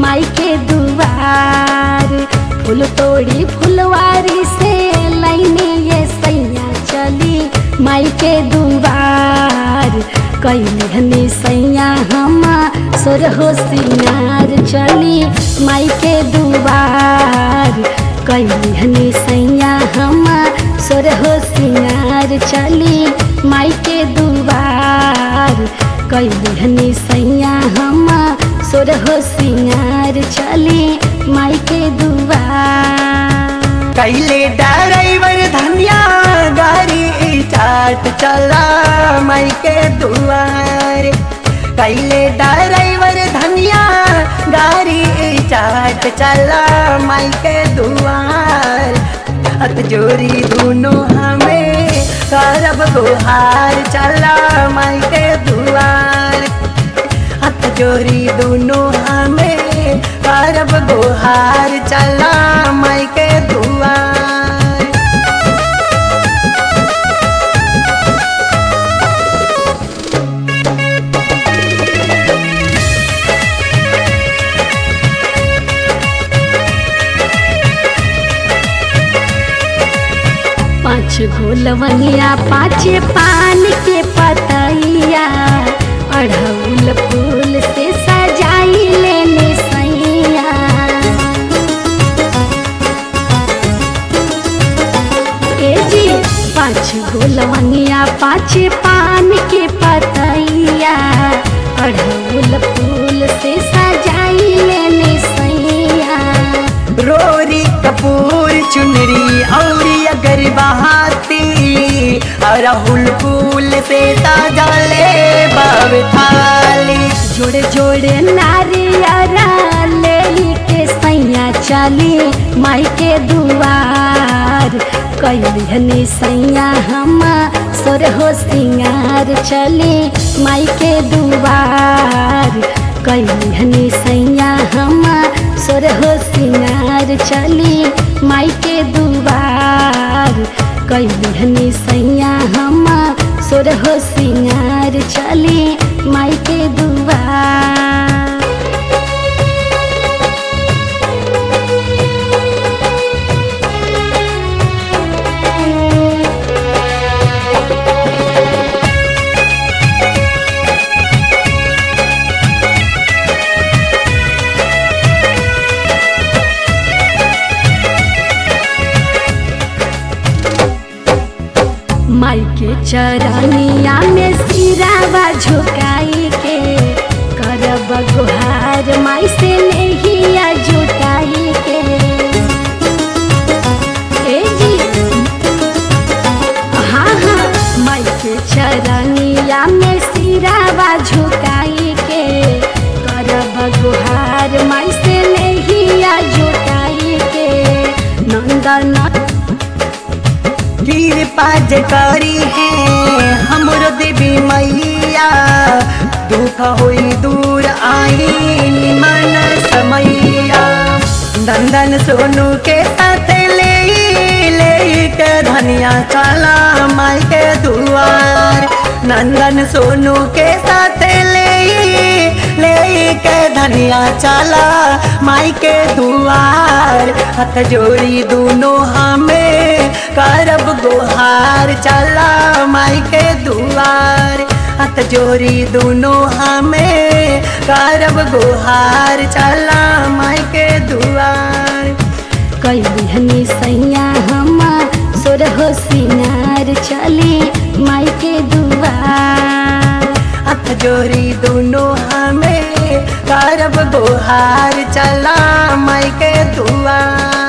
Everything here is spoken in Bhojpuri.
माई के दुआर। फूल तोड़ी फुलवारी से लाइने ये सैया चली माई के दुआर। कैलहनी सैया हम सोरहो सिंगार चली माई के दुआर। कैलहनी सैया हम सोरहो सिंगार चली माई के दुआर। कैलहनी सैया हम सोरहो सिंगार चली माई के दुआर। कैले ड्राइवर धनिया गाड़ी चाट चला माई के दुआर। कैले ड्राइवर धनिया गाड़ी चाट चला माई के दुआर। हथ जोड़ी दोनों हमें करब गुहार चला माई के दुआर। हथ जोड़ी दोनों हमें करब गुहार चला माई के दुआर। पाँच गोलवनिया पाँच पान के पतैया अड़हुल फूल से सजाई लेने सैया। ए जी पाँच गोलवनिया पाँच पान के पतैया अड़हुल फूल से सजाई लेने सैया। रोरी कपूर चुनरी औरी अगर बहाती अड़हुल फूल से ताजा ले बाब थाली। जोड़े जोड़े नारियरा ले के सैया चली माई के दुआर। कैलहनी सैया हम सोरहो सिंगार चली माई के दुआर। कैलहनी सैया हम सोरहो सिंगार चली माई के दुआर। कैलहनी सैया हम सोरहो सिंगार चली माई के दुआर। माई के चरनिया में सिरावा झुकाई के करब गुहार माई से नैया जुटाई के। ए जी हाँ हाँ माई के चरनिया में सिरावा झुकाई के करब गुहार माई से नैया जुटाई के। नंदन कृपा जकारी है हमरो देवी मैया। दुख होई दूर आई निमन समैया। नंदन सोनू के साथ ले के धनिया चला माई के दुआर। नंदन सोनू के साथ ले के धनिया चला माई के दुआर। हथ जोड़ी दोनों हमें करब गुहार चला माई के दुआर। हथ जोड़ी दोनों हमें करब गुहार चला माई के दुआर। कैलहनी सैया हम सोरहो सिंगार चली माई के दुआर। हथ जोड़ी दोनों हमें करब गुहार चला माई के दुआर।